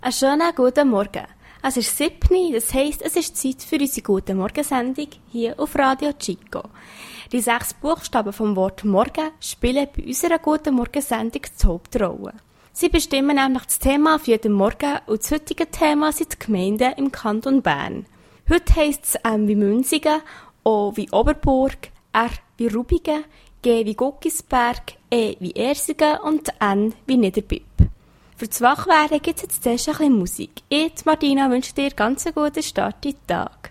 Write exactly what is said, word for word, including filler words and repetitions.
Einen schönen guten Morgen. Es ist siebni, das heisst, es ist Zeit für unsere gute Morgensendung hier auf Radio Chico. Die sechs Buchstaben vom Wort Morgen spielen bei unserer guten Morgensendung die Hauptrolle. Sie bestimmen nämlich das Thema für jeden Morgen und das heutige Thema sind die Gemeinden im Kanton Bern. Heute heisst es M wie Münzigen, O wie Oberburg, R wie Rubigen, G wie Guckisberg, E wie Ersingen und N wie Niederbipp. Für das Wachwerden gibt es jetzt zuerst ein bisschen Musik. Ich, Martina, wünsche dir ganz einen guten Start in den Tag.